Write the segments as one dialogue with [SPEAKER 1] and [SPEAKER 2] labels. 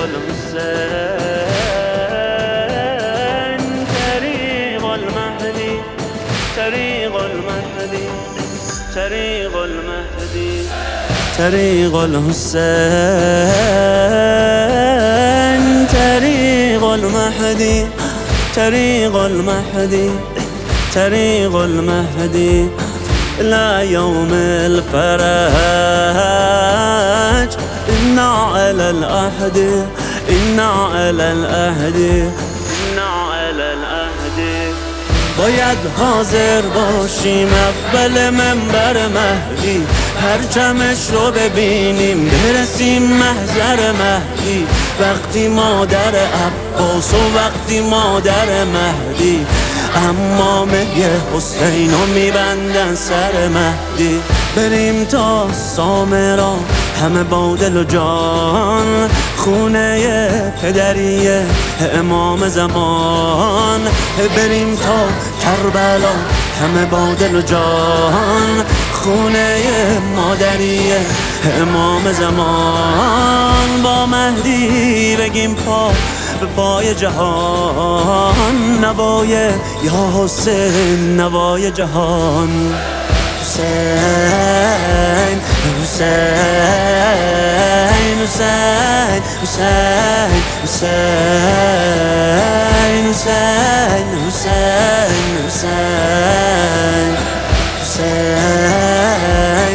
[SPEAKER 1] الحسين طريق المهدي طريق المهدي طريق المهدي طريق الحسين طريق المهدي طريق المهدي طريق المهدي إلى يوم الفرج إنا على العهد إنا على العهد إنا على العهد باید حاضر باشیم اول منبر مهدی هر جمعش رو ببینیم برسیم محضر مهدی وقتی مادر عباس و وقتی مادر مهدی امامه حسین رو میبندن سر مهدی بریم تا سامرا همه با دل و جان خونه پدریه امام زمان بریم تا کربلا همه با دل و جان خونه مادریه امام زمان با مهدی بگیم پا به پای جهان نوای یا حسین نوای جهان حسین حسین حسین حسین حسین حسین حسین حسین حسین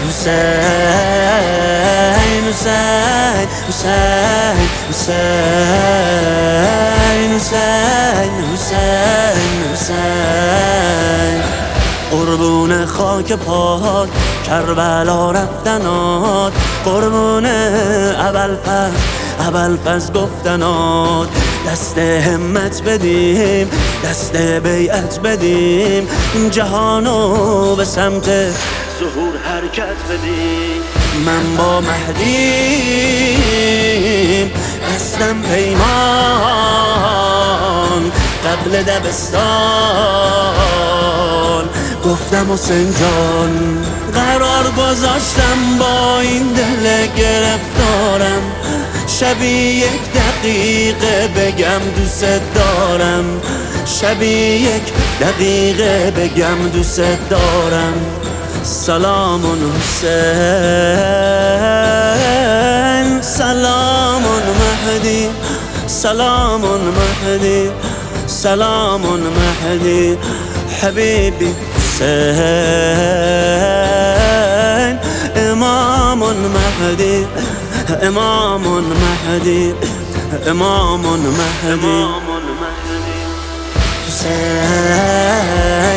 [SPEAKER 1] حسین حسین حسین حسین حسین حسین قربون خاک پاک کربلا رفتنات قربون ابوالفضل گفتنات دست همت بدیم دست بیعت بدیم جهانو به سمت ظهور حرکت بدیم من با مهدیم دستم پیمان قبل دبستان گفتم حسین جان قرار گذاشتم با این دل گرفتارم شبی یک دقیقه بگم دوست دارم شبی یک دقیقه بگم دوست دارم سلام حسین سلام مهدی سلام مهدی سلام مهدی حبیبی حسین امام مهدی امام مهدی امام مهدی حسین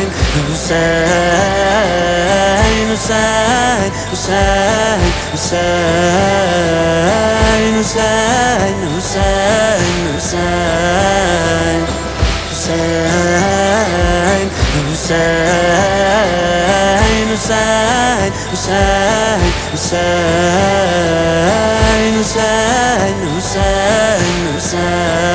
[SPEAKER 1] حسین حسین حسین حسین حسین حسین حسین حسین حسین حسین حسین حسین حسین حسین حسین